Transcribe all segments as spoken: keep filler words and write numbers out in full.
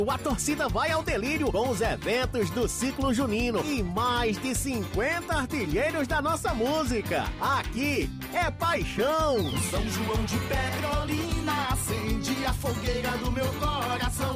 A torcida vai ao delírio com os eventos do Ciclo Junino e mais de cinquenta artilheiros da nossa música. Aqui é paixão. São João de Petrolina acende a fogueira do meu coração.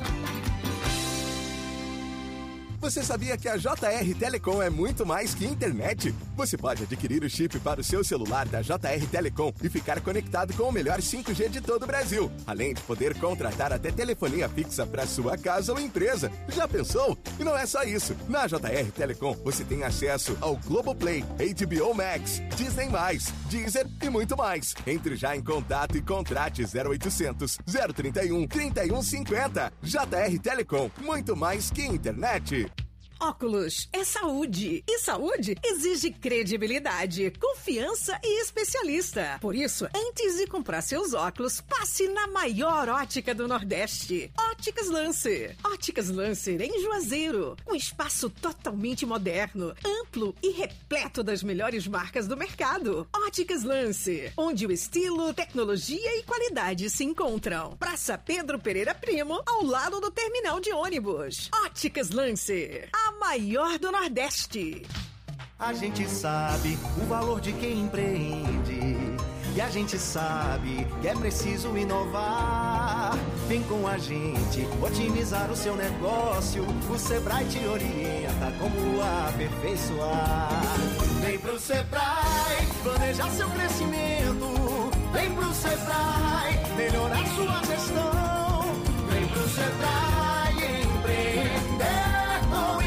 Você sabia que a J R Telecom é muito mais que internet? Você pode adquirir o chip para o seu celular da J R Telecom e ficar conectado com o melhor cinco G de todo o Brasil. Além de poder contratar até telefonia fixa para sua casa ou empresa. Já pensou? E não é só isso. Na J R Telecom você tem acesso ao Globoplay, H B O Max, Disney mais, Deezer e muito mais. Entre já em contato e contrate zero oitocentos, zero trinta e um, trinta e um cinquenta. J R Telecom, muito mais que internet. Óculos é saúde. E saúde exige credibilidade, confiança e especialista. Por isso, antes de comprar seus óculos, passe na maior ótica do Nordeste. Óticas Lancer. Óticas Lancer em Juazeiro. Um espaço totalmente moderno, amplo e repleto das melhores marcas do mercado. Óticas Lancer, onde o estilo, tecnologia e qualidade se encontram. Praça Pedro Pereira Primo, ao lado do terminal de ônibus. Óticas Lancer, a maior do Nordeste. A gente sabe o valor de quem empreende e a gente sabe que é preciso inovar. Vem com a gente otimizar o seu negócio. O Sebrae te orienta como aperfeiçoar. Vem pro Sebrae planejar seu crescimento. Vem pro Sebrae melhorar sua gestão. Vem pro Sebrae empreender com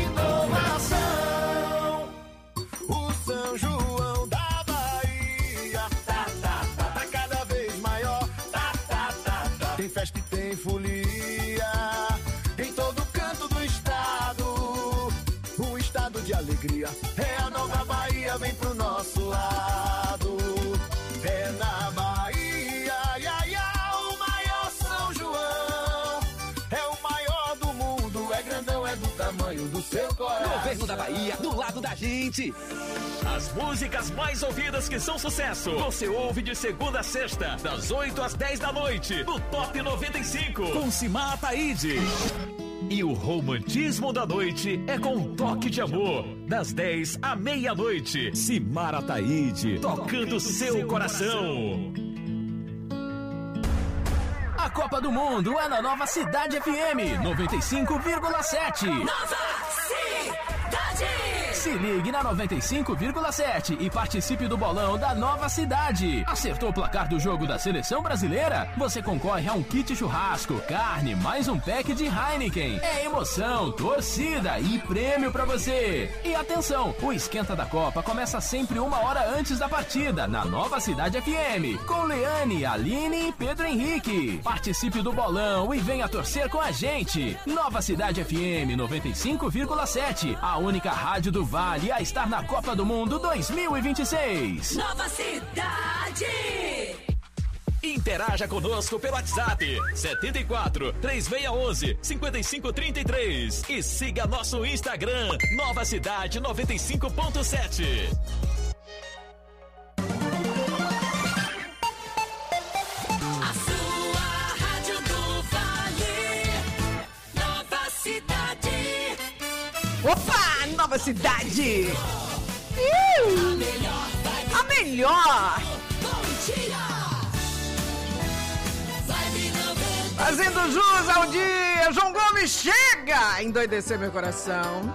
inovação. O São João da Bahia tá, tá, tá, tá cada vez maior. Tá, tá, tá, tá. Tem festa e tem folia em todo canto do estado. Um estado de alegria. É a nova Bahia, vem pro nosso lado. É na Bahia, ia, ia, o maior São João. É o maior do mundo, é grandão, é do tamanho do seu coração. Governo da Bahia, do lado da gente. As músicas mais ouvidas que são sucesso, você ouve de segunda a sexta, das oito às dez da noite, no Top noventa e cinco, com Simar Ataíde. E o romantismo da noite é com um toque de amor, das dez à meia-noite. Simar Ataíde, tocando seu coração. A Copa do Mundo é na Nova Cidade F M noventa e cinco vírgula sete. Nova Cidade! Se ligue na noventa e cinco vírgula sete e participe do bolão da Nova Cidade. Acertou o placar do jogo da Seleção Brasileira? Você concorre a um kit churrasco, carne, mais um pack de Heineken. É emoção, torcida e prêmio pra você. E atenção, o Esquenta da Copa começa sempre uma hora antes da partida, na Nova Cidade F M, com Leane, Aline e Pedro Henrique. Participe do bolão e venha torcer com a gente. Nova Cidade F M noventa e cinco vírgula sete, a única rádio do Vale a estar na Copa do Mundo dois mil e vinte e seis. Nova Cidade! Interaja conosco pelo WhatsApp setenta e quatro, três seis um um, cinco cinco três três e siga nosso Instagram Nova Cidade noventa e cinco ponto sete. A sua rádio do Vale, Nova Cidade. Opa! Nova Cidade! A melhor vibe. A melhor! Bom dia! Vibe noventa. Fazendo jus ao dia, João Gomes chega! Endoidecer meu coração.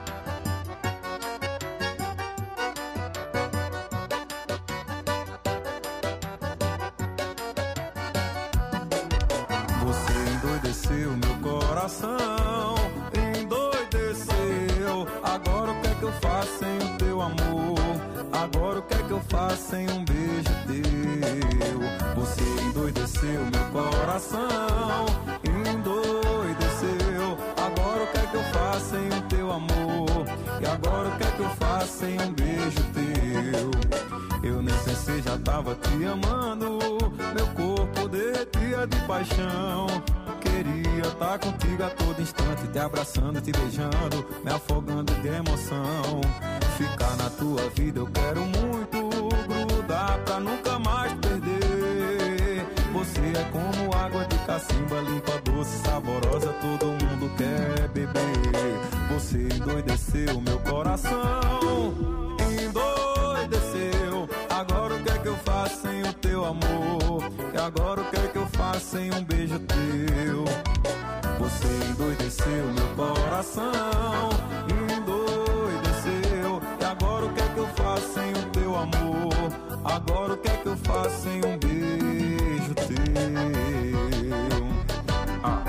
Você endoideceu meu coração, endoideceu. Agora o que é que eu faço sem o teu amor? Agora o que é que eu faço sem um beijo teu? Você endoideceu meu coração, endoideceu. Agora o que é que eu faço sem o teu amor? E agora o que é que eu faço sem um beijo teu? Eu nem pensei, já tava te amando. Meu corpo derretia de paixão. Queria estar contigo a todo instante, te abraçando, te beijando, me afogando de emoção. Ficar na tua vida eu quero muito, grudar pra nunca mais perder. Você é como água de cacimba, limpa, doce, saborosa, todo mundo quer beber. Você endoideceu meu coração, endoideceu. Agora o que é que eu faço sem o teu amor? E agora o que é que eu faço sem um beijo teu? Você endoideceu meu coração, endoideceu. E agora o que é que eu faço sem o teu amor? Agora o que é que eu faço sem um beijo teu? Ah.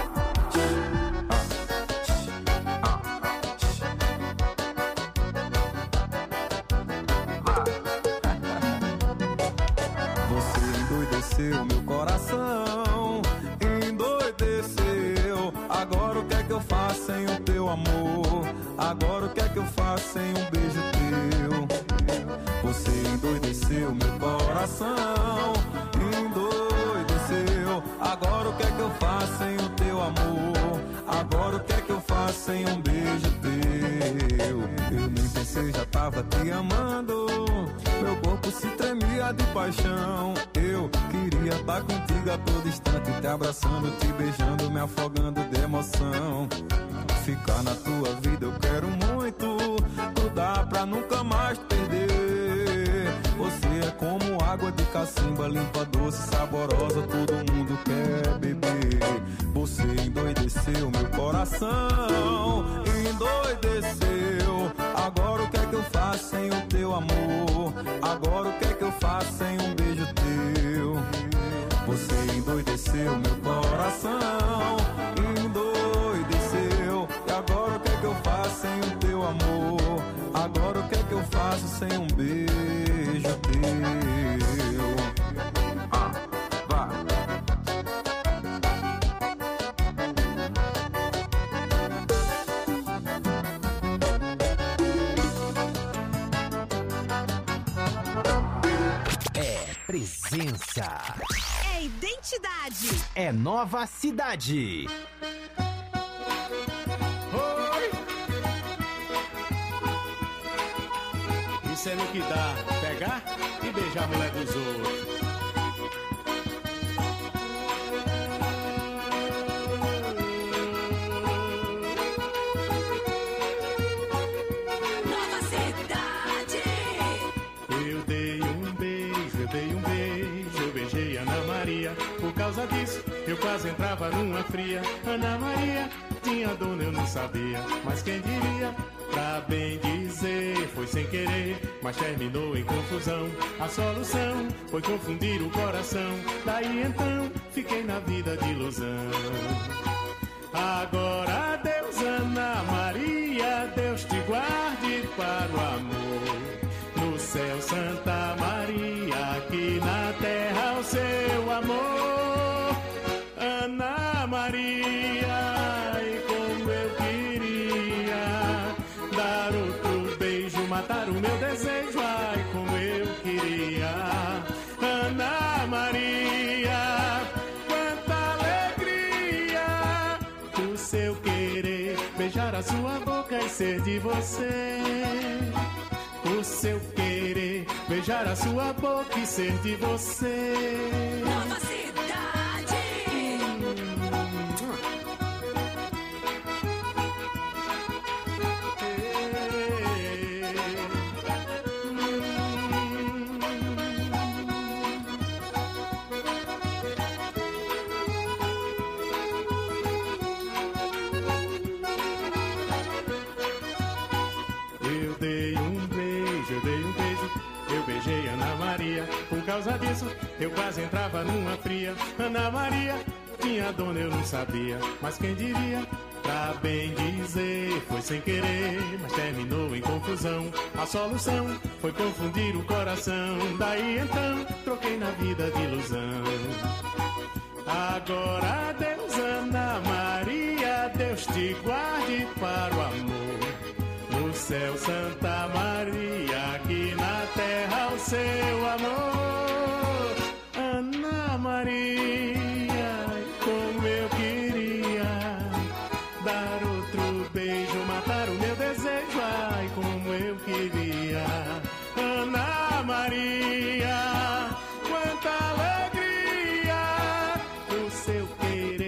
Endoideceu meu coração, endoideceu. Agora o que é que eu faço sem o teu amor? Agora o que é que eu faço sem um beijo teu? Você endoideceu meu coração, endoideceu. Agora o que é que eu faço sem o teu amor? Agora o que é que eu faço sem um beijo teu? Eu nem pensei, já tava te amando. Meu corpo se tremia de paixão. Eu queria estar contigo a todo instante, te abraçando, te beijando, me afogando de emoção. Ficar na tua vida eu quero muito, cuidar pra nunca mais te perder. Você é como água de cacimba, limpa, doce, saborosa, todo mundo quer beber. Você endoideceu meu coração, endoideceu. Agora o que é que eu faço sem o teu amor? Agora o que é que eu faço sem um beijo teu? Você endoideceu meu coração, endoideceu. E agora o que é que eu faço sem o teu amor? Agora o que é que eu faço sem um beijo teu? Ah, vai. Presença. É identidade. É nova cidade. Oi. Isso é no que dá, pegar e beijar a mulher dos outros. Nova cidade. Eu dei um beijo, eu dei um beijo, eu beijei Ana Maria. Por causa disso, eu quase entrava numa fria. Ana Maria tinha dono, eu não sabia. Mas quem diria, pra bem dizer, foi sem querer, mas terminou em confusão. A solução foi confundir o coração. Daí então, fiquei na vida de ilusão. Agora Deus, Ana Maria, Deus te guarde para o amor. No céu, Santa Maria, aqui na terra o seu amor. Ana Maria, e como eu queria dar outro beijo, matar o meu desejo, ai como eu queria. Ana Maria, quanta alegria o seu querer, beijar a sua boca e ser de você. O seu querer, beijar a sua boca e ser de você. Nova cidade. Eu dei um beijo, eu dei um beijo, eu beijei Ana Maria. Por causa disso, eu quase entrava numa fria. Ana Maria tinha dona, eu não sabia. Mas quem diria, pra bem dizer, foi sem querer, mas terminou em confusão. A solução foi confundir o coração. Daí então, troquei na vida de ilusão. Agora Deus, Ana Maria, Deus te guarde para o amor. No céu, Santa Maria, aqui na terra o seu amor. Ana Maria, como eu queria dar outro beijo, matar o meu desejo, ai como eu queria. Ana Maria, quanta alegria o seu querer,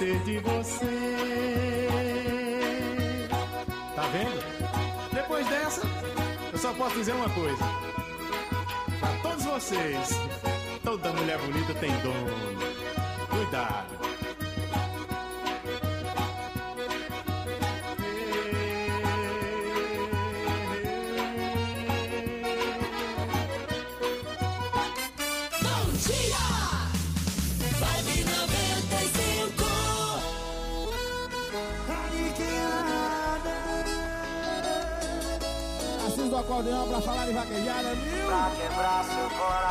esquecer de você. Tá vendo? Depois dessa, eu só posso dizer uma coisa. Pra todos vocês, toda mulher bonita tem dono. Cuidado. Do acordeão pra falar de vaquejada, viu? Pra quebrar seu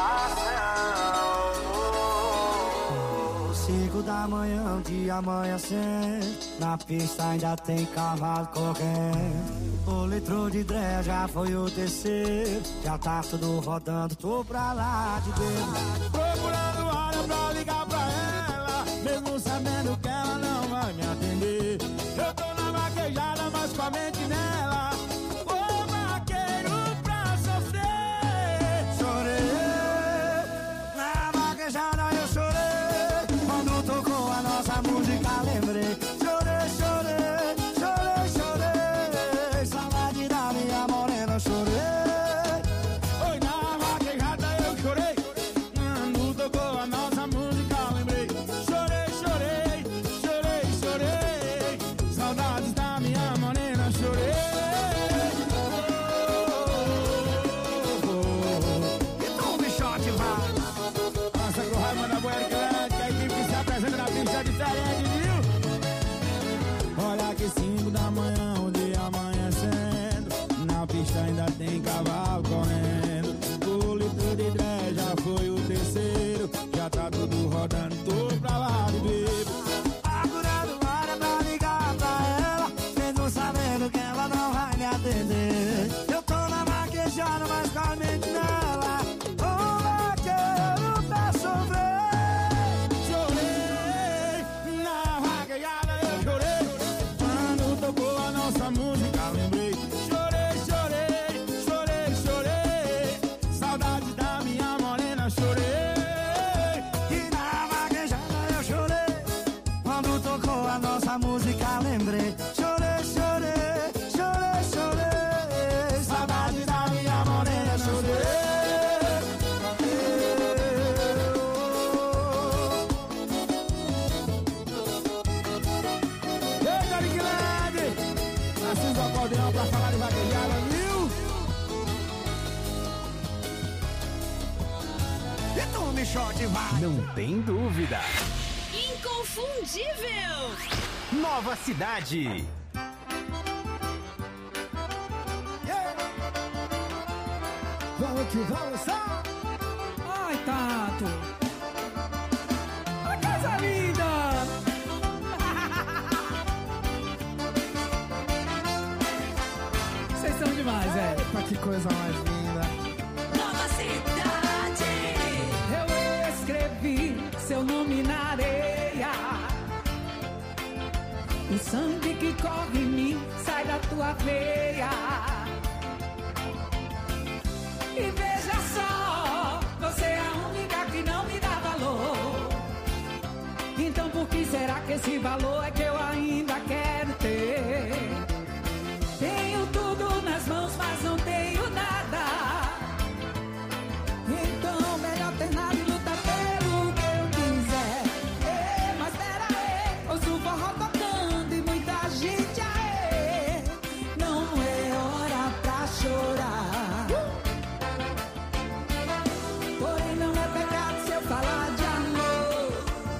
coração. Cinco da manhã, o dia amanhecer. Na pista ainda tem cavalo correndo. O litro de dré já foi o terceiro. Já tá tudo rodando, tô pra lá de dentro. Procurando hora pra ligar pra ela, mesmo sabendo que ela não vai me atender. Eu tô na vaquejada, mas com a mente nela. Música lembrei, chorei, chorei, chorei, chorei. Saudade da minha morena, chorei. Oi, na vaquejada eu chorei. Quando tocou a nossa música lembrei. Chorei, chorei, chorei, chorei. Saudades da minha morena, chorei. Oh, oh, oh. Então o bichote vai. Passa com raiva da boia que a equipe que se apresenta na pista diferente, viu? Olha que cinco da manhã, o dia amanhecendo. Na pista ainda tem cavalo correndo. O litro de dré já foi o terceiro. Já tá tudo rodando, tô pra lá de bebo. Procurando hora pra ligar pra ela, mesmo sabendo que ela não vai me atender. Eu tô na vaquejada, mas com a mente nela. O vaqueiro pra sofrer. Nossa música lembrei. Chorei, chorei, chorei, chorei. Saudade da minha morena, chorei. E na vaquejada eu chorei. Quando tocou a nossa música lembrei. Chorei, chorei, chorei, chorei. Saudade da minha morena, chorei. Do acordeão pra falar de vaquejada, viu? E tu, Michote, vai! Não tem dúvida. Inconfundível! Nova Cidade. Yeah. Vamos que vamos, só! Ai, Tato! A casa linda! Vocês são demais, é. Epa, que coisa mais linda. Nova Cidade. Eu escrevi seu nome na areia. O sangue que corre em mim sai da tua veia. E veja só, você é a única que não me dá valor. Então por que será que esse valor é que eu ainda quero ter? Tenho tudo nas mãos, mas não tenho nada. Então melhor ter nada e lutar pelo que eu quiser. Ei, mas pera aí, ouço o forró tocando e muita gente aê. Não é hora pra chorar. Porém não é pecado se eu falar de amor.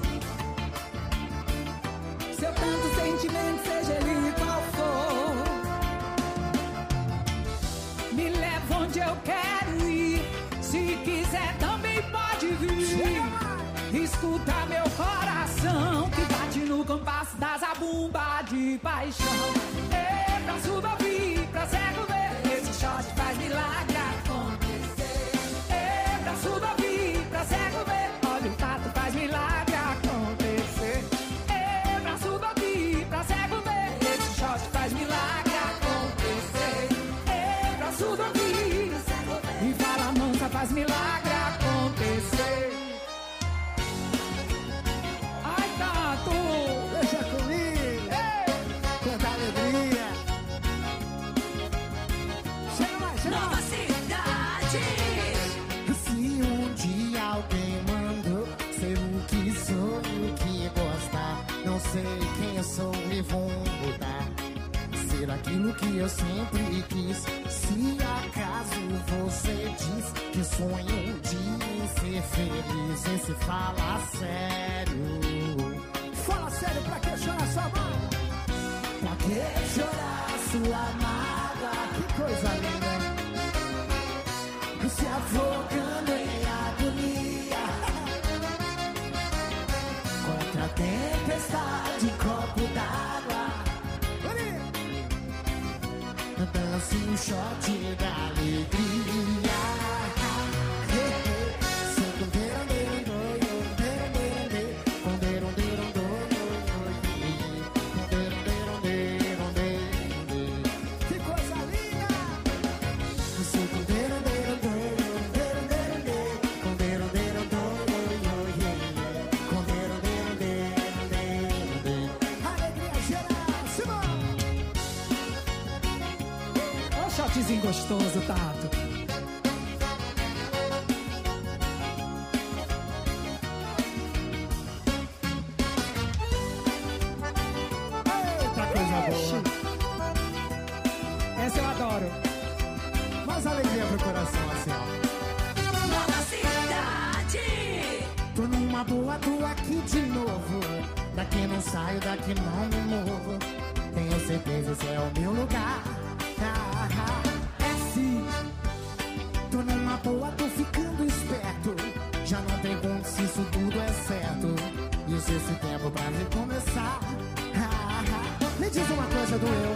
Seu tanto sentimento, seja ele qual for. Me leva onde eu quero ir. Se quiser também pode vir. Escuta meu coração que bate no compasso da zabumba de paixão. Ei, pra surdo ouvir, pra cego ver, esse shot faz milagre acontecer. Ei, pra surdo ouvir, pra cego ver, olha o tato faz milagre acontecer. Ei, pra surdo ouvir, pra cego ver, esse shot faz milagre acontecer. Surdo ouvir e fala mansa faz milagre acontecer. Ai, Tato! sempre quis. Se acaso você diz que sonha um dia em ser feliz, em se falar sério. Fala sério, pra que chorar sua mágoa? Pra que chorar sua mágoa? Que coisa linda. Se afogando em agonia contra a tempestade, copo d'água. Dance um shot da alegria. Que coisa linda. Alegria geral, Simão. Ó o shotzinho gostoso, Tato. Eita, coisa boa. Essa eu adoro. Mais alegria pro coração, assim, ó. Nova cidade. Tô numa boa, tô aqui de novo. Daqui não saio, daqui não me movo. Tenho certeza esse é o meu lugar. Ah, ah, é sim. Tô numa boa, tô ficando esperto. Já não pergunto se isso tudo é certo. E se esse tempo pra recomeçar. Ah, ah, me diz uma coisa, doeu.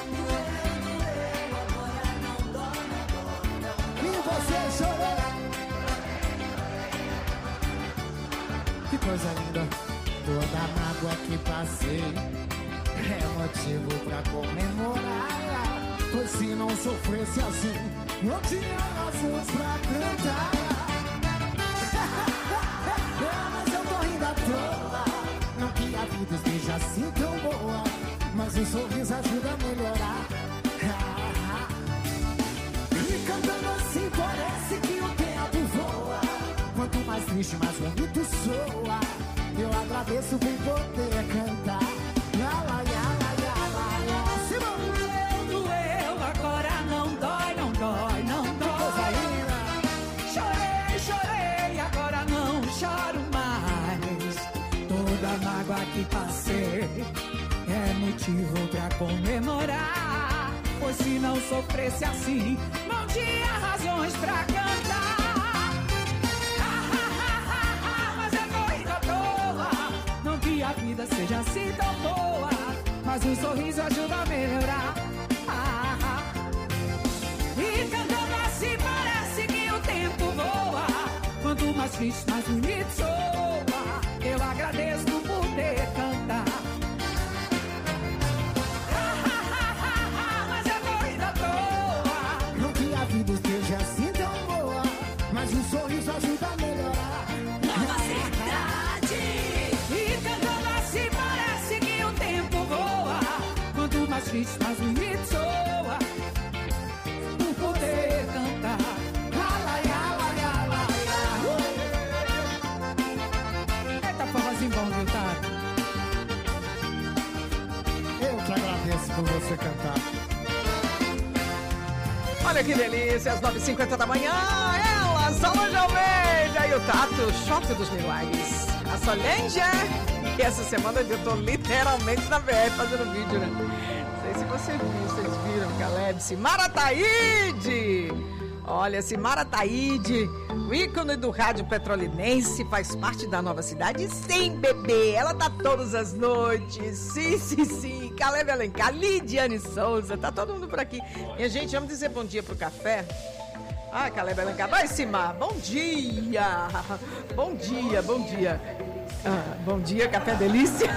E você chorou. Que coisa linda. Toda mágoa que passei é motivo pra comemorar. Pois se não sofresse assim, não tinha razões pra cantar. É, mas eu tô rindo à toa. Não que a vida esteja assim tão boa, mas o sorriso ajuda a melhorar. E cantando assim parece que o tempo voa. Quanto mais triste, mais bonito soa. Eu agradeço por poder cantar. Yala, yala, yala, yala. Simão! Doeu, doeu, agora não dói, não dói, não dói. Chorei, chorei, agora não choro mais. Toda mágoa que passei é motivo pra comemorar. Pois se não sofresse assim, não tinha razões pra cantar. A vida seja assim tão boa, mas um sorriso ajuda a melhorar. Ah, ah. E cantando assim parece que o tempo voa. Quanto mais triste, mais bonito soa. Eu agradeço por poder cantar. Ah, ah, ah, ah, mas é corrida à toa. Não que a vida esteja assim tão boa, mas um sorriso ajuda a melhorar. Nova cidade. E cantando assim parece que o tempo voa. Quanto mais triste, mais bonito soa. Por poder cantar. Yala, yala, yala, yala. Eita, forrozinho bom, viu, Tato? Eu que agradeço por você cantar. Olha que delícia, às nove e cinquenta da manhã, ela, Solange Almeida e o Tato, Shopping dos Milagres. A Solange, que essa semana eu tô literalmente na V R fazendo vídeo, né? Não sei se você viu, vocês viram, Caleb, Simara Taíde. Olha, Simara Taíde, o ícone do rádio petrolinense, faz parte da Nova Cidade. Sim, bebê, ela tá todas as noites. Sim, sim, sim. Caleb Alencar, Lidiane Souza, tá todo mundo por aqui. Minha gente, vamos dizer bom dia pro café? Ah, Caleb Alencar, vai, Simar, bom dia. Bom dia, bom dia. Ah, bom dia, café delícia.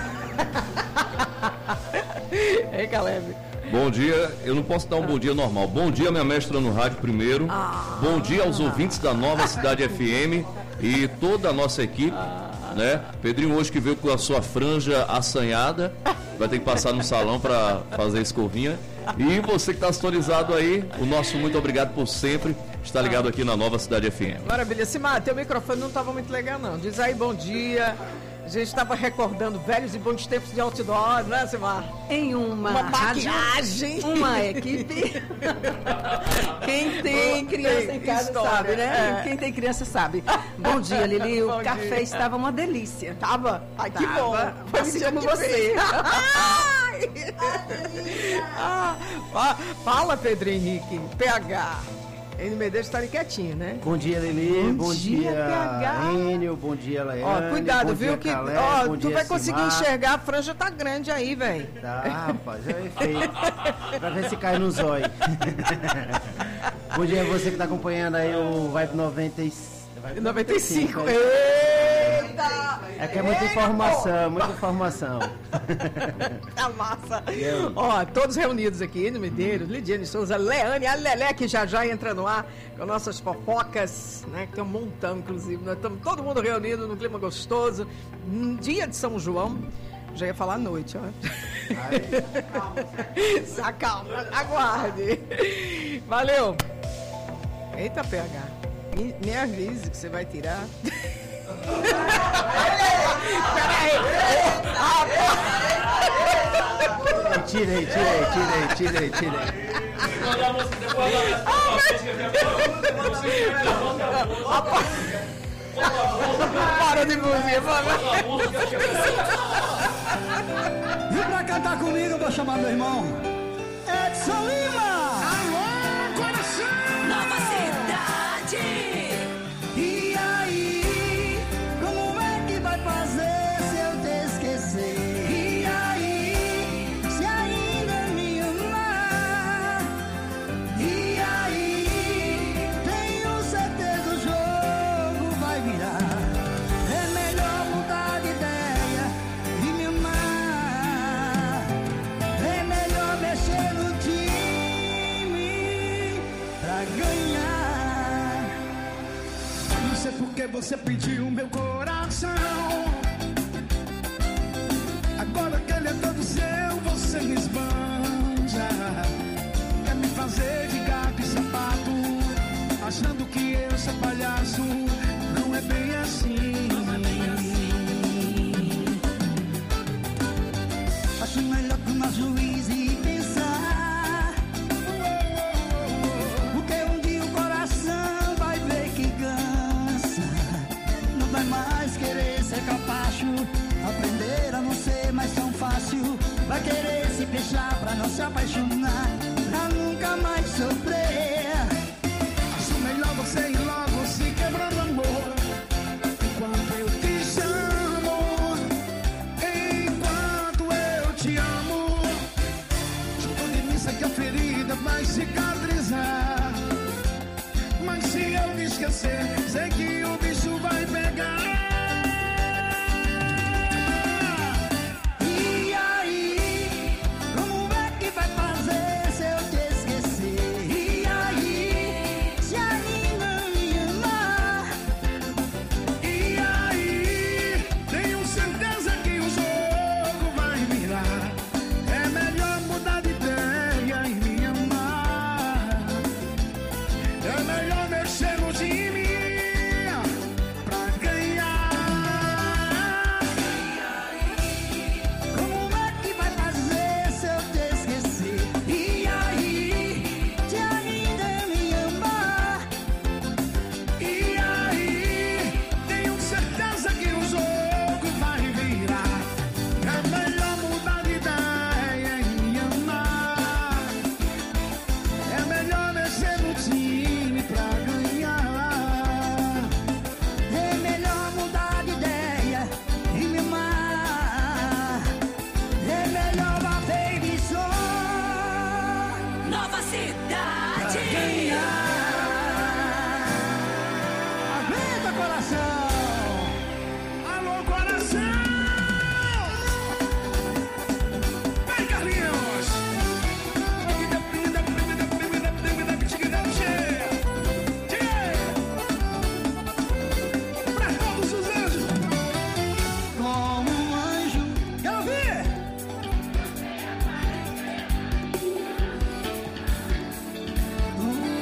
Ei, Caleb. Bom dia, eu não posso dar um bom dia normal. Bom dia, minha mestra no rádio primeiro. Ah. Bom dia aos ouvintes da Nova Cidade F M e toda a nossa equipe, Ah. né? Pedrinho hoje que veio com a sua franja assanhada, vai ter que passar no salão para fazer a escovinha. E você que está sintonizado aí, o nosso muito obrigado por sempre estar ligado aqui na Nova Cidade F M. Maravilha. Simar, teu microfone não estava muito legal, não. Diz aí bom dia. A gente estava recordando velhos e bons tempos de outdoor, né, Simar? Em uma, uma rádio, maquiagem. Uma equipe. Quem tem criança Tem em casa história, sabe, né? é. Quem tem criança sabe. Bom dia, Lili. O Bom café dia. estava uma delícia. Tava? Ai, que Tava. bom. Foi Assim dia como que você. veio. Ah, fa- fala, Pedro Henrique. P H. Enio Medeiros está ali quietinho, né? Bom dia, Lili. Bom Bom, dia, dia, P H. Enio. Bom dia, Laiane. Ó, cuidado, bom viu? dia, Que, Calé, ó, bom tu dia, vai conseguir Simar. enxergar, a franja tá grande aí, velho. Tá, rapaz, é efeito. Pra ver se cai no zóio. Bom dia a você que tá acompanhando aí o Vibe noventa e cinco. noventa e cinco. né? Eita! É que é muita informação, muita informação. Tá massa. Eu. Ó, todos reunidos aqui, Enio Medeiros, Lidiane Souza, Leane, a Lelé, que já já entra no ar com nossas fofocas, né? Que tem um montão, inclusive. Nós estamos todo mundo reunido num clima gostoso. Um dia de São João. Já ia falar à noite, ó. Se acalma, aguarde. Valeu. Eita, P H. Me, me avise que você vai tirar. Peraí. Tirei, tirei, tirei, tirei, tirei. Para de música, E pra cantar comigo, eu vou chamar meu irmão Edson Lima. Alô, coração! Nova Cidade! E aí, como é que vai fazer se eu te esquecer? E aí, se ainda me amar? E aí, tenho certeza o jogo vai virar. É melhor mudar de ideia e me amar. É melhor mexer no time pra ganhar. Não sei por que você pediu meu coração. Agora que ele é todo seu, você me esbanja. Quer me fazer de gato e sapato, achando que eu sou palhaço. Não é bem assim. Acho melhor tomar juízo e pensar. Porque um dia o coração vai ver que cansa. Não vai mais querer ser capacho. Aprender a não ser mais tão fácil. Vai querer se fechar pra não se apaixonar. Pra nunca mais sofrer. Acho melhor você ir logo se quebrando amor. Enquanto eu te chamo, enquanto eu te amo, junto de mim sei que a ferida vai cicatrizar. Mas se eu me esquecer, sei que o bicho vai pegar. E aí, como é que vai fazer se eu te esquecer? E aí, se ainda me amar? E aí, tenho certeza que o jogo vai virar. É melhor mudar de ideia e me amar. É melhor mexer no time pra ganhar. Como é que vai fazer se eu te esquecer? E aí, se ainda me amar? E aí, tenho certeza que o jogo vai virar. É melhor mudar de ideia e me amar. É melhor mexer no time pra ganhar. É melhor mudar de ideia e me amar. É melhor bater de som. Nova Cidade! Aguenta, coração! Alô, coração! Vem, Carlinhos! Pra todos os anjos! Como um anjo. Quero ouvir! Uh,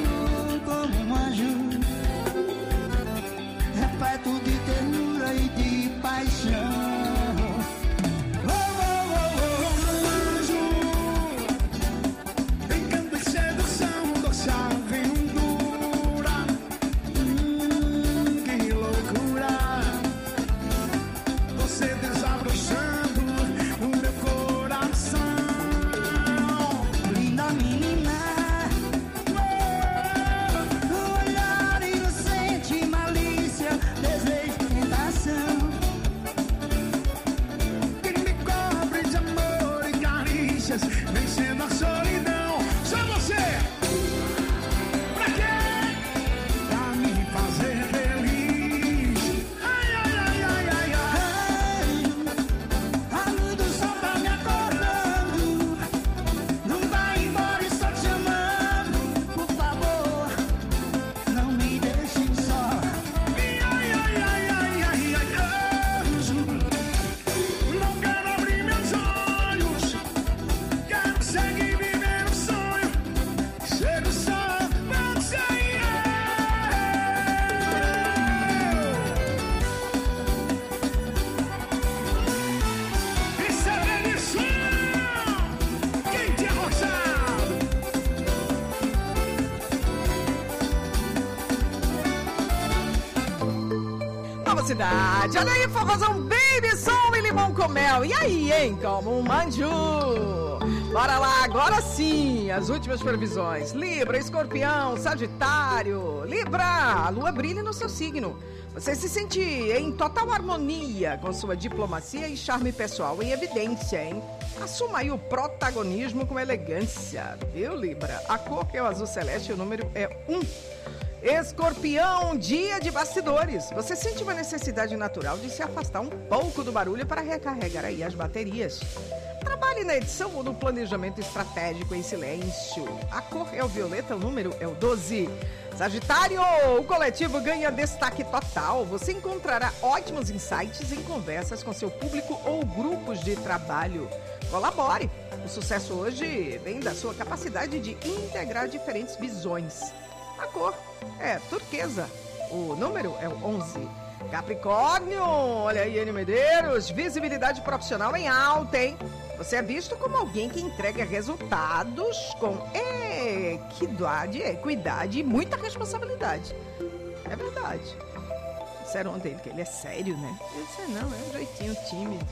nova cidade. Olha aí, forrozão baby, som e limão com mel. E aí, hein, como um manju. Bora lá, agora sim, as últimas previsões. Libra, Escorpião, Sagitário. Libra, a lua brilha no seu signo. Você se sente em total harmonia com sua diplomacia e charme pessoal em evidência, hein? Assuma aí o protagonismo com elegância, viu, Libra? A cor é o azul celeste e o número é um. Escorpião, dia de bastidores. Você sente uma necessidade natural de se afastar um pouco do barulho para recarregar aí as baterias. Trabalhe na edição ou no planejamento estratégico em silêncio. A cor é o violeta, o número é o doze. Sagitário, o coletivo ganha destaque total. Você encontrará ótimos insights em conversas com seu público ou grupos de trabalho. Colabore. O sucesso hoje vem da sua capacidade de integrar diferentes visões. A cor é turquesa. O número é o onze. Capricórnio, olha aí, N Medeiros, visibilidade profissional em alta, hein? Você é visto como alguém que entrega resultados com equidade, equidade e muita responsabilidade. É verdade. Disseram ontem que ele é sério, né? Eu disse, não, é um jeitinho tímido.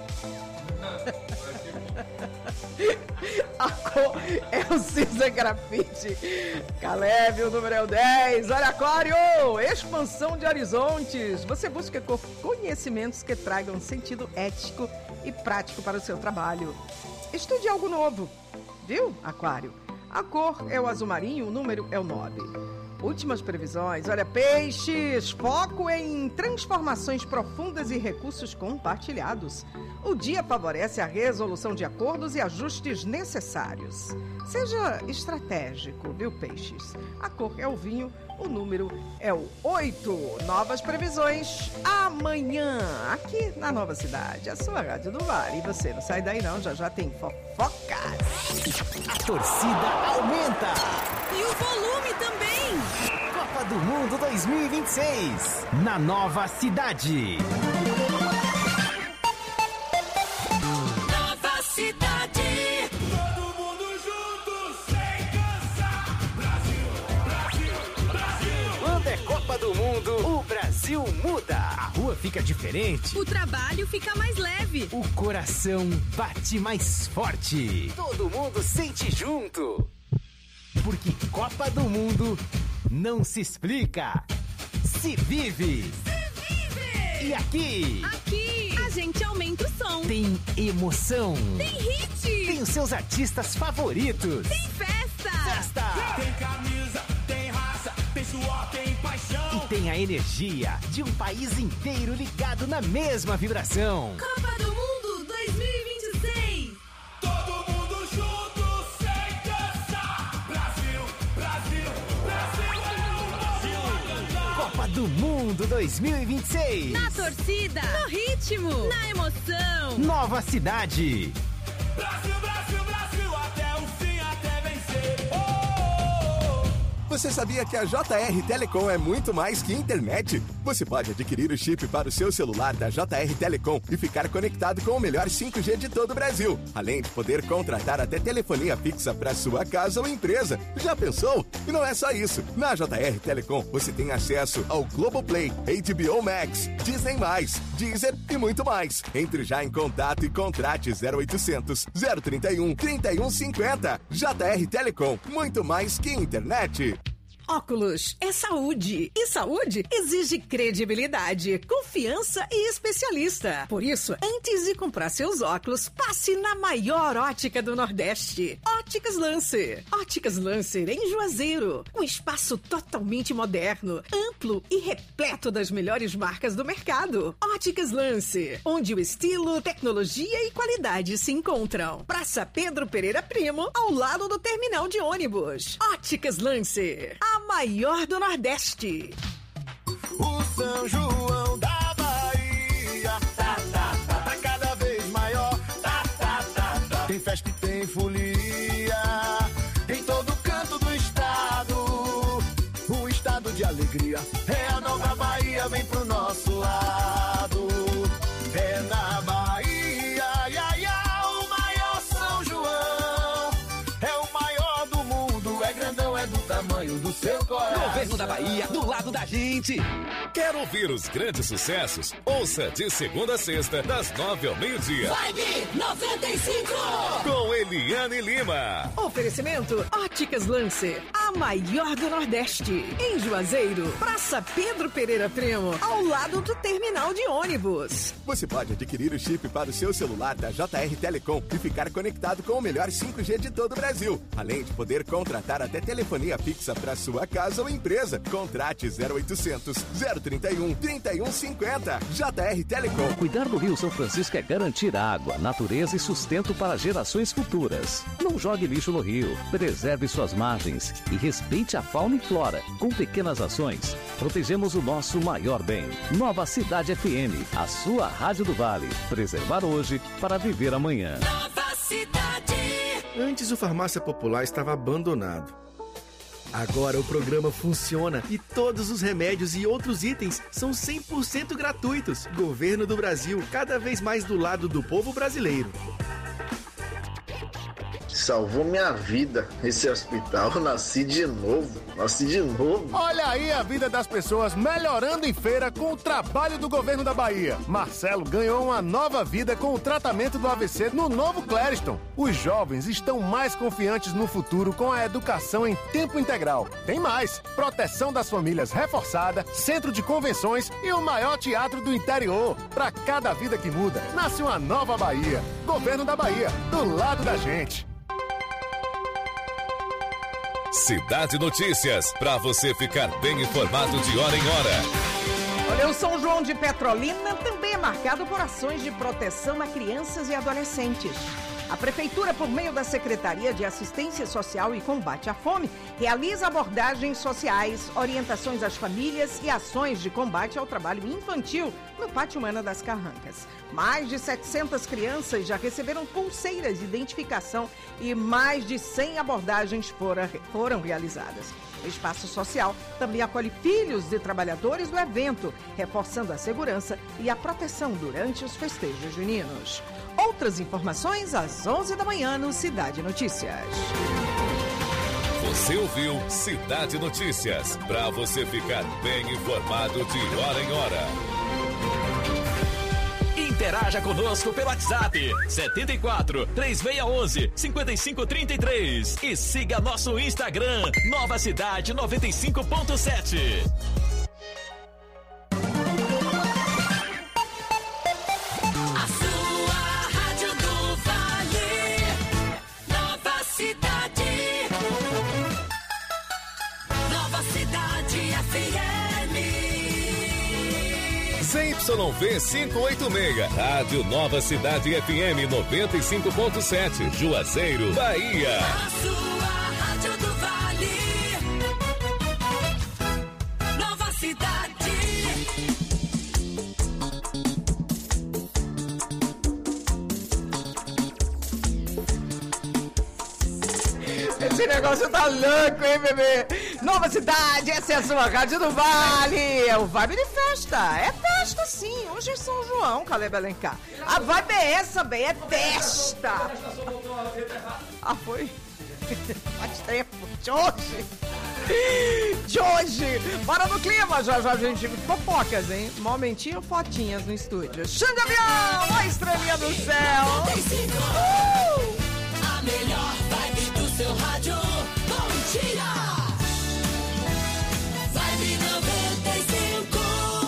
A cor é o cinza grafite. Caleb, o número é o dez. Olha, Aquário, expansão de horizontes. Você busca conhecimentos que tragam sentido ético e prático para o seu trabalho. Estude algo novo, viu, Aquário? A cor é o azul marinho, o número é o nove. Últimas previsões, olha, peixes, foco em transformações profundas e recursos compartilhados. O dia favorece a resolução de acordos e ajustes necessários. Seja estratégico, viu, peixes? A cor é o vinho, o número é o oito. Novas previsões amanhã, aqui na Nova Cidade, a sua Rádio do Vale. E você não sai daí não, já já tem fofocas. A torcida aumenta. E o volume também. Copa do Mundo dois mil e vinte e seis, na Nova Cidade. Nova Cidade. Todo mundo junto, sem cansar. Brasil, Brasil, Brasil. Quando é Copa do Mundo, o Brasil muda. A rua fica diferente. O trabalho fica mais leve. O coração bate mais forte. Todo mundo sente junto. Porque Copa do Mundo não se explica, se vive. Se vive! E aqui? Aqui a gente aumenta o som. Tem emoção. Tem hit. Tem os seus artistas favoritos. Tem festa. Festa. Tem camisa, tem raça, tem suor, tem paixão. E tem a energia de um país inteiro ligado na mesma vibração. Copa do Mundo dois mil e vinte e seis. Todo mundo junto, sem cansar. Brasil, Brasil, Brasil, Brasil. Copa do Mundo dois mil e vinte e seis. Na torcida, no ritmo, na emoção. Nova Cidade. Brasil, Brasil, Brasil, até o fim, até vencer. Você sabia que a J R Telecom é muito mais que internet? Você pode adquirir o chip para o seu celular da J R Telecom e ficar conectado com o melhor cinco G de todo o Brasil. Além de poder contratar até telefonia fixa para sua casa ou empresa. Já pensou? E não é só isso. Na J R Telecom você tem acesso ao Globoplay, H B O Max, Disney mais, Deezer e muito mais. Entre já em contato e contrate zero oitocentos, zero trinta e um, trinta e um cinquenta. J R Telecom, muito mais que internet. Óculos é saúde. E saúde exige credibilidade, confiança e especialista. Por isso, antes de comprar seus óculos, passe na maior ótica do Nordeste. Óticas Lancer. Óticas Lancer em Juazeiro. Um espaço totalmente moderno, amplo e repleto das melhores marcas do mercado. Óticas Lancer, onde o estilo, tecnologia e qualidade se encontram. Praça Pedro Pereira Primo, ao lado do terminal de ônibus. Óticas Lancer, a maior do Nordeste. O São João da Bahia tá, tá, tá, tá cada vez maior. Tá, tá, tá, tá. Tem festa e tem folia em todo canto do estado. Um estado de alegria. É a nova Bahia, vem pro nosso lado. É na Bahia, ia, ia, o maior São João. É o maior do mundo, é grandão, é do tamanho do seu coração. Governo da Bahia, do lado da gente. Quer ouvir os grandes sucessos? Ouça de segunda a sexta, das nove ao meio-dia. Vibe noventa e cinco. Com Eliane Lima. Oferecimento Óticas Lancer, a maior do Nordeste. Em Juazeiro, Praça Pedro Pereira Primo, ao lado do terminal de ônibus. Você pode adquirir o chip para o seu celular da J R Telecom e ficar conectado com o melhor cinco G de todo o Brasil. Além de poder contratar até telefonia fixa para sua casa ou empresa. Contrate zero oitocentos, zero trinta e um, trinta e um cinquenta. J R Telecom. Cuidar do Rio São Francisco é garantir água, natureza e sustento para gerações futuras. Não jogue lixo no rio, preserve suas margens e respeite a fauna e flora. Com pequenas ações, protegemos o nosso maior bem. Nova Cidade F M, a sua rádio do Vale. Preservar hoje para viver amanhã. Nova Cidade. Antes o Farmácia Popular estava abandonado. Agora o programa funciona e todos os remédios e outros itens são cem por cento gratuitos. Governo do Brasil, cada vez mais do lado do povo brasileiro. Salvou minha vida esse hospital. Eu nasci de novo, nasci de novo. Olha aí a vida das pessoas melhorando em feira com o trabalho do governo da Bahia. Marcelo ganhou uma nova vida com o tratamento do A V C no novo Clériston. Os jovens estão mais confiantes no futuro com a educação em tempo integral. Tem mais, proteção das famílias reforçada, centro de convenções e o maior teatro do interior. Para cada vida que muda, nasce uma nova Bahia. Governo da Bahia, do lado da gente. Cidade Notícias, para você ficar bem informado de hora em hora. Olha, o São João de Petrolina também é marcado por ações de proteção a crianças e adolescentes. A Prefeitura, por meio da Secretaria de Assistência Social e Combate à Fome, realiza abordagens sociais, orientações às famílias e ações de combate ao trabalho infantil no Pátio Ana das Carrancas. Mais de setecentas crianças já receberam pulseiras de identificação e mais de cem abordagens foram, foram realizadas. O Espaço Social também acolhe filhos de trabalhadores do evento, reforçando a segurança e a proteção durante os festejos juninos. Outras informações às onze da manhã no Cidade Notícias. Você ouviu Cidade Notícias, para você ficar bem informado de hora em hora. Interaja conosco pelo WhatsApp setenta e quatro, três seis um um, cinco cinco três três e siga nosso Instagram Nova Cidade noventa e cinco ponto sete. A sua rádio do Vale, Nova Cidade, Nova Cidade F M. Z Y V quinhentos e oitenta e seis, Rádio Nova Cidade F M noventa e cinco ponto sete, Juazeiro, Bahia. A sua rádio do Vale, Nova Cidade. Esse negócio tá louco, hein, bebê? Nova Cidade, essa é a sua Rádio do Vale. É o vibe de festa. É festa, sim. Hoje é São João, Caleb Alencar. A vibe é essa, bem, é festa. Ah, foi? Faz tempo. De hoje. De hoje. Bora no clima, já já, gente. Fofocas, hein? Momentinho, fotinhas no estúdio. Xande Avião, a estrelinha do céu. Uh! A melhor vibe do seu rádio. Bom dia! Vibe noventa e cinco.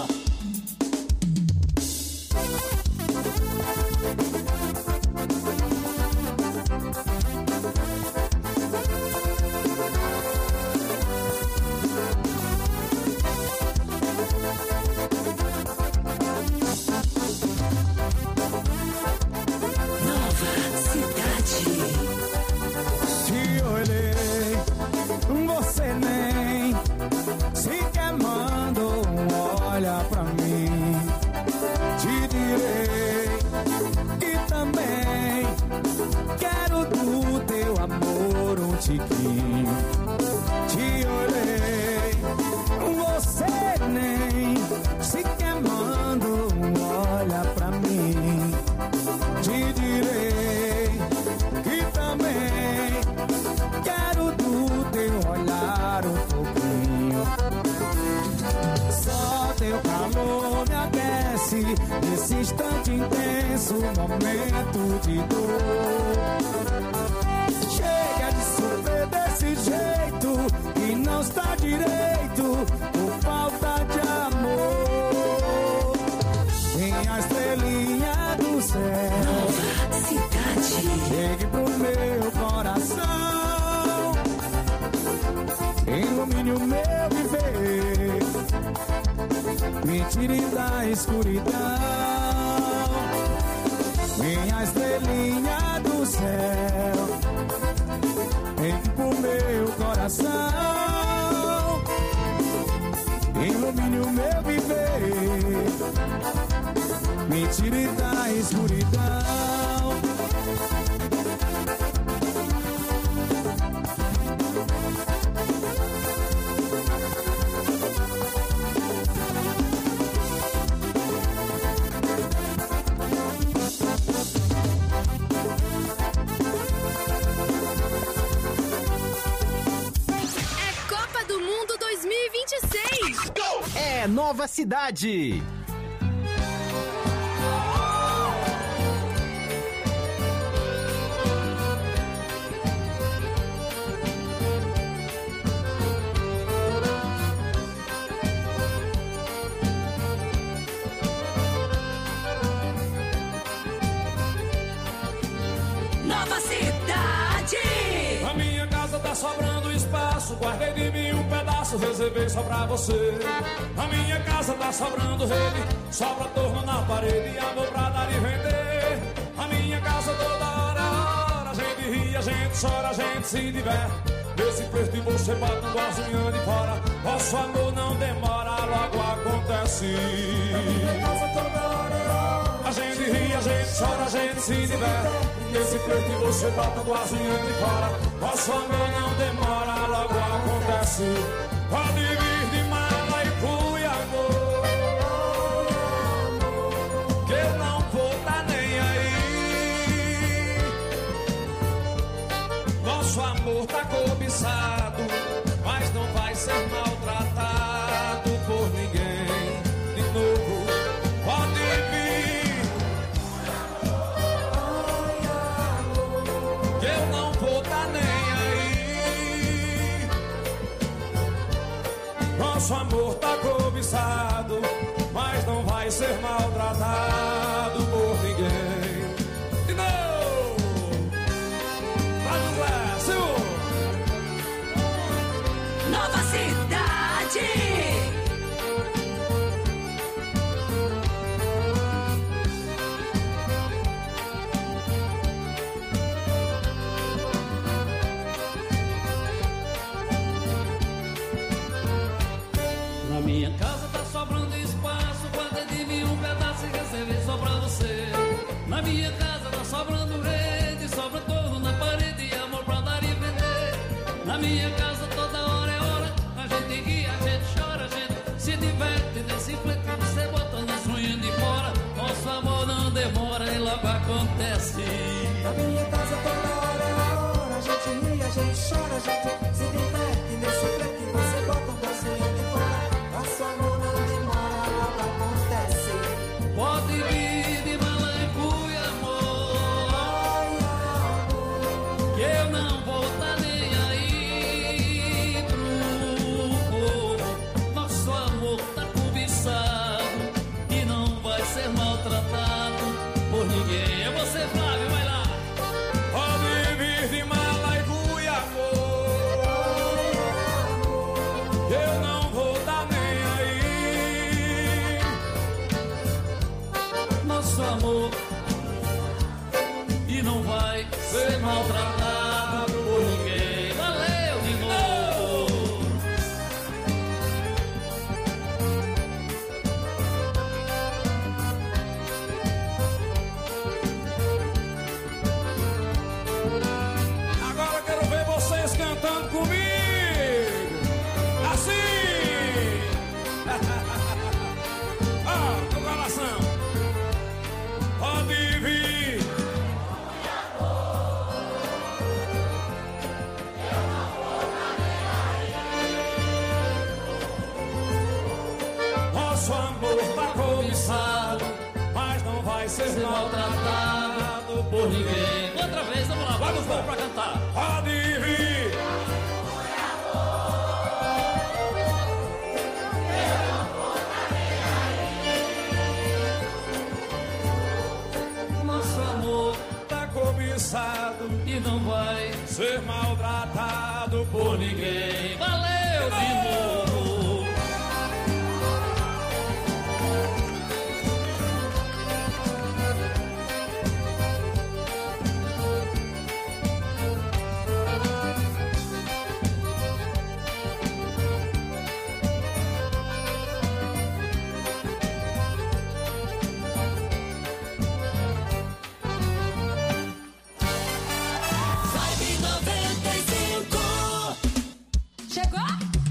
Te olhei, você nem sequer mandou um olhar pra mim. Te direi que também quero do teu amor um tiquinho. Te olhei, você nem sequer mandou um olhar pra mim. Te direi que também quero do teu olhar calor me aquece, nesse instante intenso, momento de dor. Chega de sofrer desse jeito, que não está direito, por falta de amor. Tem a estrelinha do céu, Nova Cidade. Chegue pro meu coração, ilumine o meu viver, me tire da escuridão. Minha estrelinha do céu, entre pro meu coração, ilumine o meu viver, me tire da escuridão. É Nova Cidade. Nova Cidade. A minha casa tá sobrando espaço, guardei de mim um pedaço, reservei só pra você. A minha casa tá sobrando rede, sobra torno na parede, amor pra dar e vender. A minha casa toda hora, hora, a gente ri, a gente chora, a gente se diverte. Desse preço de você batendo as unhas de fora, nosso amor não demora, logo acontece. Minha casa toda hora, hora, a gente ri, a gente chora, a gente se diverte. Desse preço de você batendo as unhas de fora, nosso amor não demora, logo acontece. Pode vir de mala e fui, amor, que eu não vou tá nem aí. Nosso amor tá cobiçado, mas não vai ser maltratado por ninguém. De novo, pode vir, que eu não vou tá nem aí. Nosso amor tá cobiçado, mas não vai ser maltratado por ninguém. De novo, vamos lá, senhor. Nova Cidade. Na minha casa tá sobrando espaço, guarda de mim um pedaço e reservei só pra você. Na minha casa tá sobrando rede, sobra torno na parede, amor pra dar e vender. Na minha casa toda hora é hora, a gente ri, a gente chora, a gente se diverte. Nesse flete que você bota nas unhas de fora, nosso amor não demora e logo acontece. Na minha casa toda hora é hora, a gente ri, a gente chora, a gente se diverte. Nesse flete que você bota nas unhas de fora, nosso amor não demora, logo acontece. Pode vir de mala e fui, amor, que eu não vou tá nem aí. Nosso amor tá cobiçado, mas não vai ser maltratado por ninguém. Outra vez, vamos lá, vamos lá pra cantar. Pode vir. Nosso amor tá cobiçado e não vai ser maltratado por ninguém. Valeu de novo. Chegou?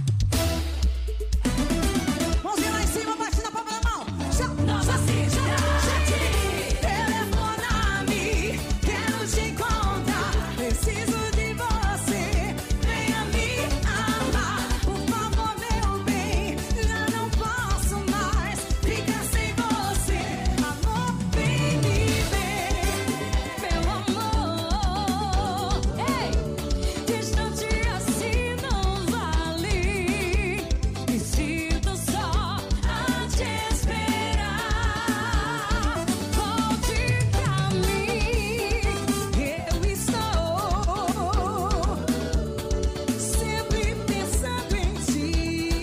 Mãozinha lá em cima, bate na palma da mão. Nova cidade. Telefona-me, quero te encontrar. Preciso de você, venha me amar. Por favor, meu bem, já não posso mais ficar sem você. Amor, vem me ver, meu amor. Ei, distante assim não vale. Me sinto só a te esperar. Volte pra mim, eu estou sempre pensando em ti.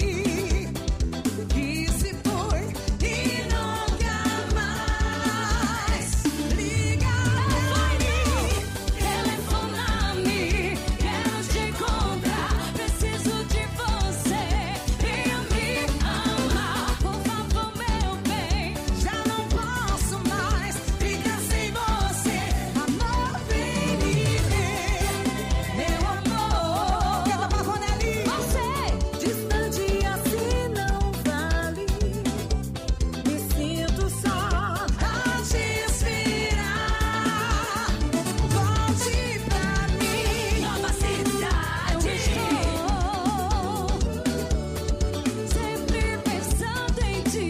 Que se foi e nunca mais liga pra mim. Telefona-me, quero te encontrar. Preciso de você, venha me amar. Por favor, meu bem, já não posso mais ficar sem você. Amor, vem me ver, meu amor. Canta pra Ronelli. Você, distante assim não vale. Me sinto só a te esperar. Volte pra mim, nova cidade. Estou sempre pensando em ti.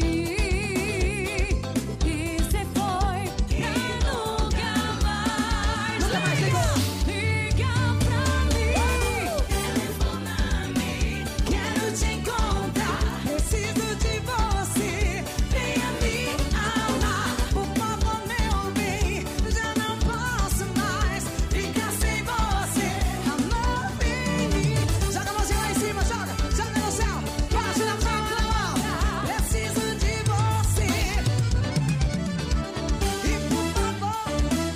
E se foi e nunca mais. Nunca mais ligou. Liga pra mim. Telefona-me, quero te encontrar. Preciso de você, venha me amar. Por favor, meu bem, já não posso mais ficar sem você. Amor, vem me. Joga a mãozinha lá em cima, joga, joga no céu, bate na palma da mão. Preciso de você. E por favor,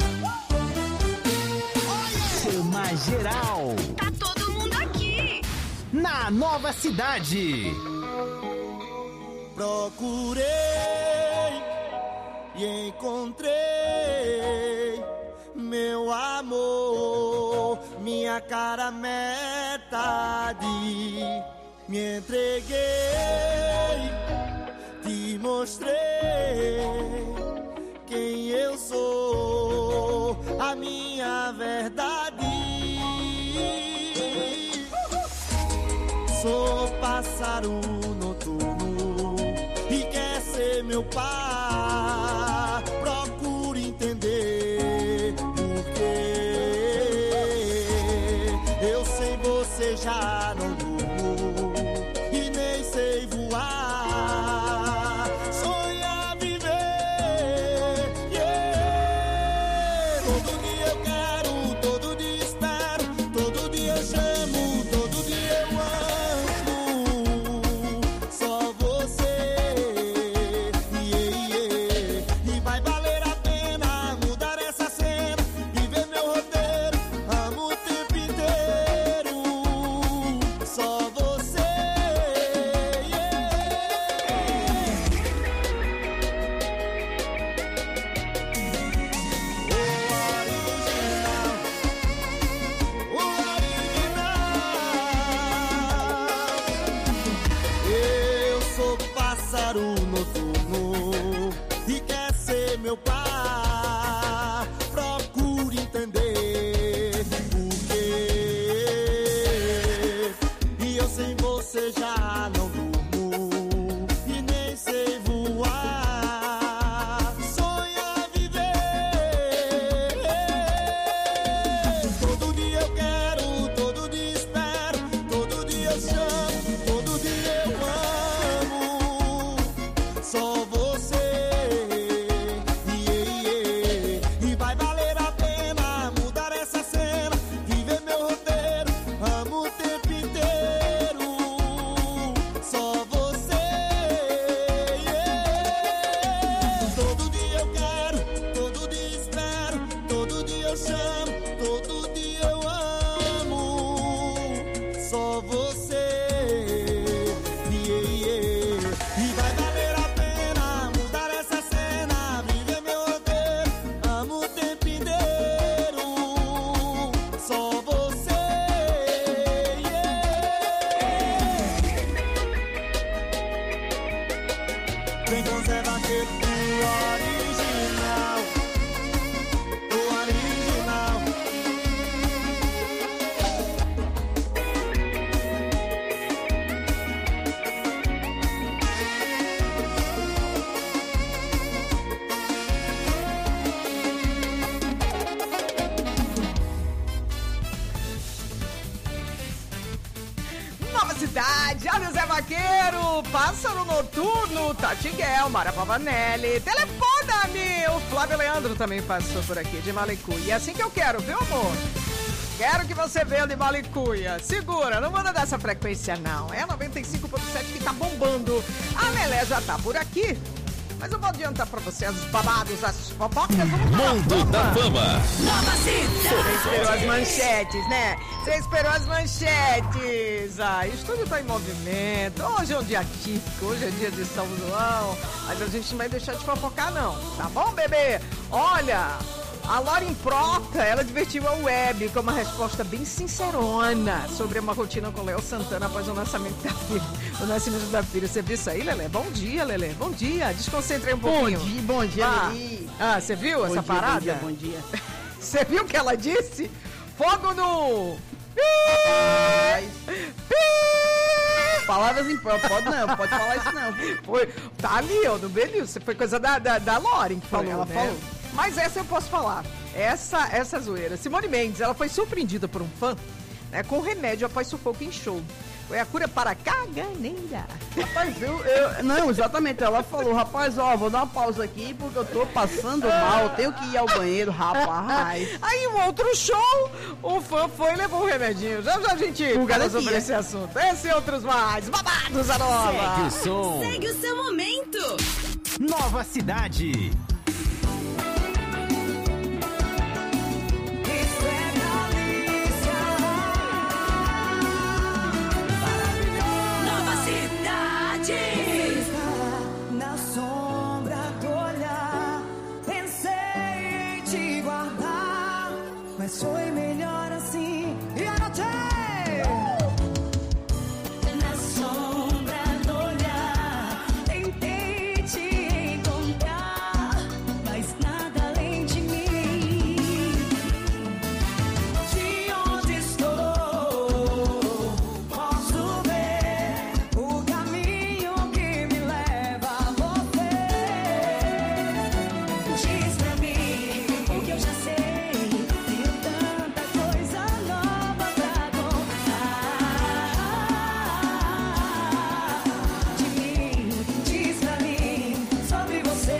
Chama geral. tá todo mundo aqui. Na nova cidade. Procurei e encontrei meu amor, minha cara metade. Me entreguei, te mostrei quem eu sou, a minha verdade. Sou pássaro noturno e quer ser meu par. Procure entender por quê. Eu sem você já não durmo e nem sei voar. Sonhar viver, yeah. Todo dia eu quero, todo dia espero, todo dia eu chamo, todo dia eu amo. Só você, yeah, yeah. E vai valer a pena mudar essa cena e ver meu roteiro. Amo o tempo inteiro. Só você, eu sou pássaro noturno e quer ser meu par. Procure entender por quê. E eu sem você já não durmo e nem sei só você. Yeah. Todo dia eu quero, todo dia espero, todo dia eu chamo, todo dia eu amo, só você. Yeah, yeah. E vai valer a pena mudar essa cena, viver meu roteiro, amo o tempo inteiro, só você. Vem com Zé Vaqueiro, o original, o original. Nova Cidade, olha o Zé Vaqueiro, Pássaro Noturno, Tatiguel, Mara Pavanelli, Telefona-me, o Flávio Leandro também passou por aqui, de Malicuia. E é assim que eu quero, viu, amor? Quero que você venha de Malicuia. Segura, não manda dessa frequência, não. É noventa e cinco ponto sete que tá bombando. A Lelé já tá por aqui. Mas eu vou adiantar pra você os babados, as fofocas. Mundo da Fama. Nova Cidade. Você esperou as manchetes, né? Você esperou as manchetes. Ah, o estúdio tá em movimento. Hoje é um dia típico, hoje é dia de São João. Mas a gente não vai deixar de fofocar, não. Tá bom, bebê? Olha, a Lauren Prota, ela divertiu a web com uma resposta bem sincerona sobre uma rotina com Léo Santana após o nascimento da filha. O nascimento da filha. Você viu isso aí, Lelê? Bom dia, Lelê. Bom dia. Desconcentrei um pouquinho. Bom dia, bom dia, ah, Lili. ah, você viu Bom essa dia, parada? Bom dia, bom dia. Você viu o que ela disse? Fogo no... Palavras impróprias, pode não, pode falar isso não. Foi, tá ali, ó, no Benil. Foi coisa da, da, da Lauren que falou, ela né? falou. Mas essa eu posso falar. Essa, essa zoeira. Simone Mendes, ela foi surpreendida por um fã, né, com remédio após sufoco em show. Foi a cura para a caganeira. Rapaz, eu, eu... Não, exatamente. Ela falou, rapaz, ó, vou dar uma pausa aqui porque eu tô passando mal, tenho que ir ao banheiro, rapaz. Aí, um outro show, o fã foi e levou o remedinho. Já já a gente fala sobre esse assunto. Esse e outros mais. Babados a nova. Segue o som. Segue o seu momento. Nova Cidade. Na sombra do olhar, pensei em te guardar, mas foi melhor assim. E anotei. Na sombra do olhar, tentei te encontrar, mas nada além de mim. De onde estou, posso ver o caminho que me leva a você. Diz pra mim o que eu já sei. Tenho tanta coisa nova pra contar de mim. Diz pra mim sobre você.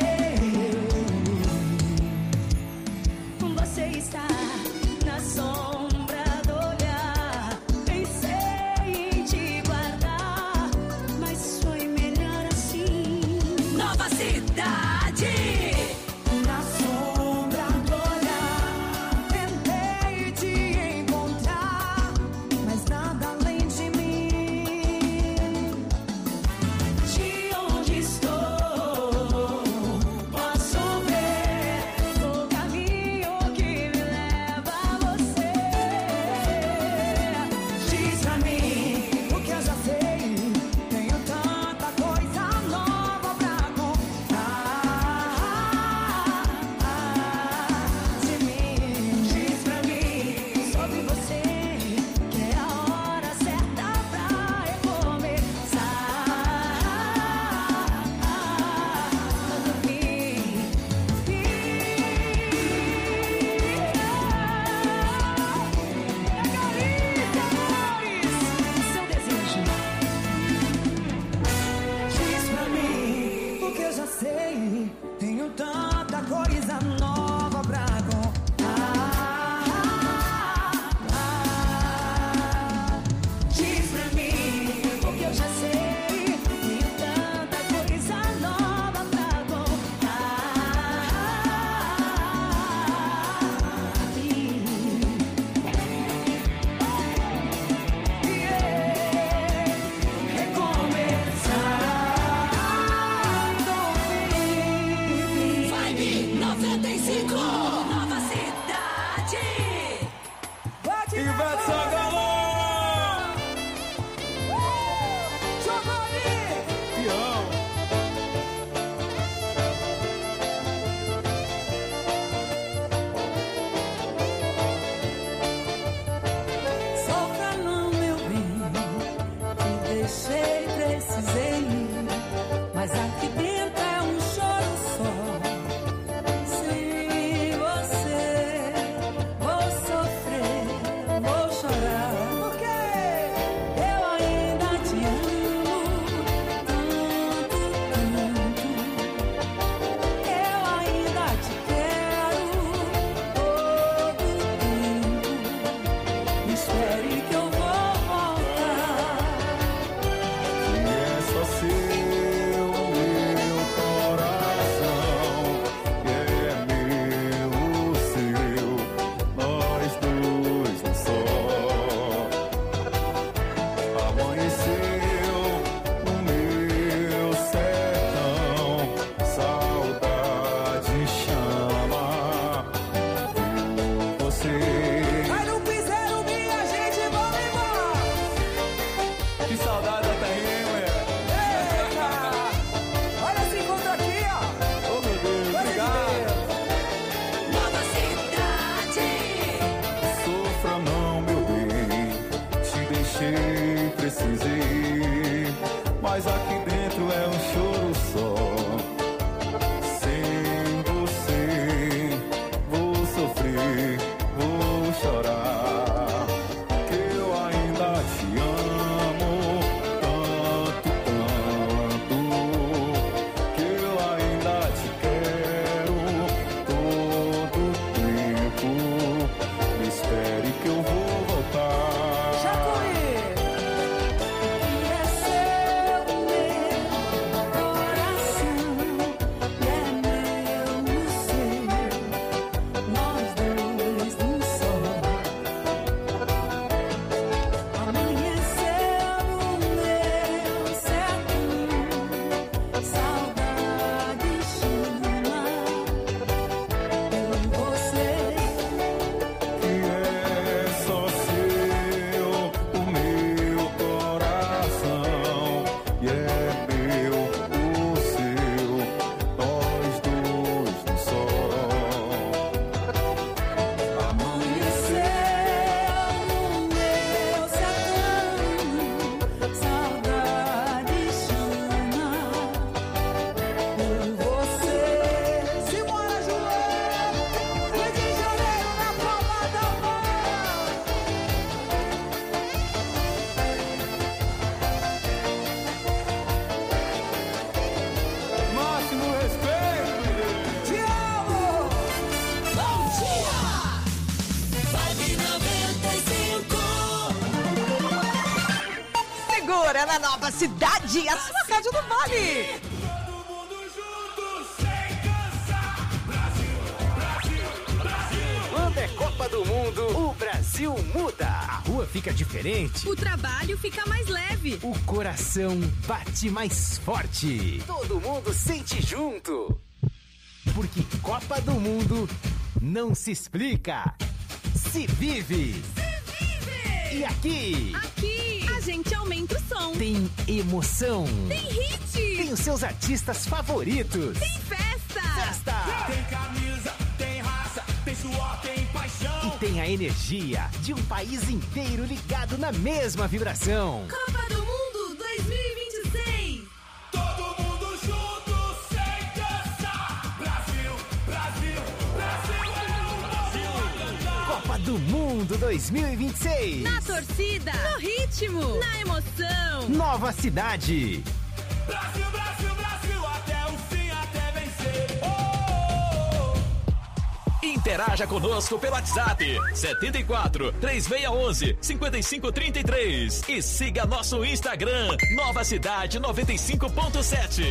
Você está na sombra do olhar. Pensei em te guardar, mas foi melhor assim. Nova Cidade. Na sombra do olhar, tentei te encontrar, mas nada além de mim. De onde estou, posso ver o caminho que me leva a você. Diz pra mim o que eu já sei. Tenho tanta coisa nova pra contar mas aqui dentro é um choro só. Sem você vou sofrer, vou chorar, que eu ainda te amo tanto, tanto, que eu ainda te quero todo tempo. Me espere que eu vou voltar. Jacuí! Na Nova Cidade, a sua rádio do Vale. Quando é Copa do Mundo, o Brasil muda. A rua fica diferente. O trabalho fica mais leve. O coração bate mais forte. Todo mundo sente junto. Porque Copa do Mundo não se explica, se vive. Se vive! E aqui? Aqui a gente aumenta o som. Tem emoção. Tem hit. Tem os seus artistas favoritos. Tem festa. Festa. Tem camisa, tem raça, tem suor, tem paixão. E tem a energia de um país inteiro ligado na mesma vibração. Copa do Mundo dois mil e vinte e seis. Todo mundo junto, sem cansar. Brasil, Brasil, Brasil é o Brasil a cantar. Copa do Mundo dois mil e vinte e seis. Na torcida, no ritmo, na emoção. Nova Cidade. Brasil, Brasil, Brasil, até o fim, até vencer. Oh! Interaja conosco pelo WhatsApp setenta e quatro, três seis um um, cinco cinco três três e siga nosso Instagram Nova Cidade noventa e cinco ponto sete.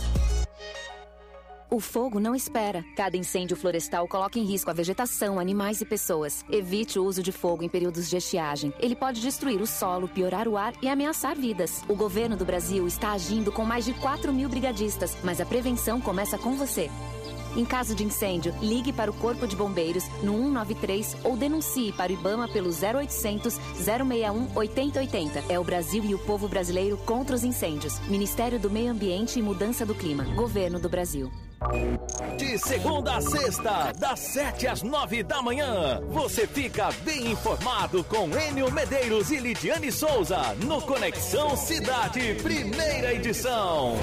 O fogo não espera. Cada incêndio florestal coloca em risco a vegetação, animais e pessoas. Evite o uso de fogo em períodos de estiagem. Ele pode destruir o solo, piorar o ar e ameaçar vidas. O governo do Brasil está agindo com mais de quatro mil brigadistas, mas a prevenção começa com você. Em caso de incêndio, ligue para o Corpo de Bombeiros no um nove três ou denuncie para o IBAMA pelo zero oitocentos, zero seis um, oito zero oito zero. É o Brasil e o povo brasileiro contra os incêndios. Ministério do Meio Ambiente e Mudança do Clima. Governo do Brasil. De segunda a sexta, das sete às nove da manhã, você fica bem informado com Enio Medeiros e Lidiane Souza no Conexão Cidade, primeira edição.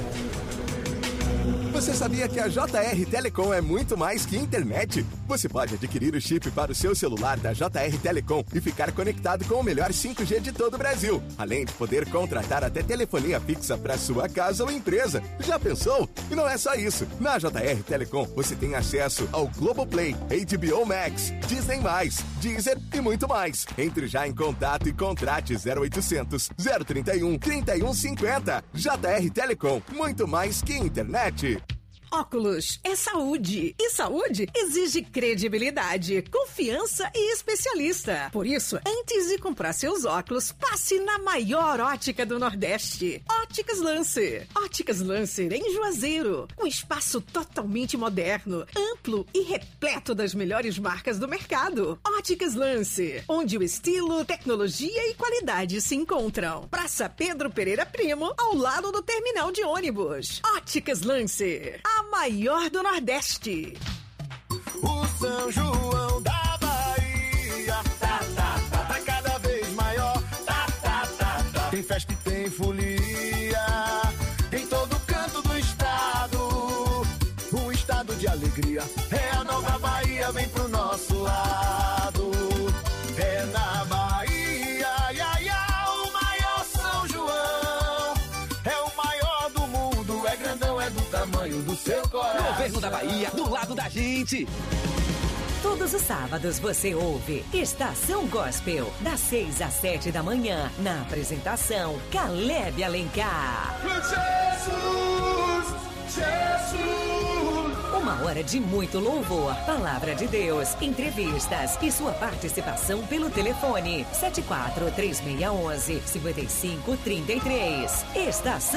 Você sabia que a J R Telecom é muito mais que internet? Você pode adquirir o chip para o seu celular da J R Telecom e ficar conectado com o melhor cinco G de todo o Brasil. Além de poder contratar até telefonia fixa para sua casa ou empresa. Já pensou? E não é só isso. Na J R Telecom você tem acesso ao Globoplay, H B O Max, Disney mais, Deezer e muito mais. Entre já em contato e contrate zero oitocentos, zero trinta e um, trinta e um cinquenta. J R Telecom, muito mais que internet. Óculos é saúde. E saúde exige credibilidade, confiança e especialista. Por isso, antes de comprar seus óculos, passe na maior ótica do Nordeste. Óticas Lancer. Óticas Lancer em Juazeiro. Um espaço totalmente moderno, amplo e repleto das melhores marcas do mercado. Óticas Lancer, onde o estilo, tecnologia e qualidade se encontram. Praça Pedro Pereira Primo, ao lado do terminal de ônibus. Óticas Lancer, a maior do Nordeste. O São João da Bahia tá, tá, tá, tá cada vez maior. Tá, tá, tá, tá. Tem festa e tem folia alegria. É a nova Bahia, vem pro nosso lado. É na Bahia, ia, ia, o maior São João. É o maior do mundo, é grandão, é do tamanho do seu coração. Governo da Bahia, do lado da gente. Todos os sábados você ouve Estação Gospel, das seis às sete da manhã, na apresentação Caleb Alencar. Jesus, Jesus. Uma hora de muito louvor, palavra de Deus, entrevistas e sua participação pelo telefone sete quatro três seis um um cinco cinco três três. Estação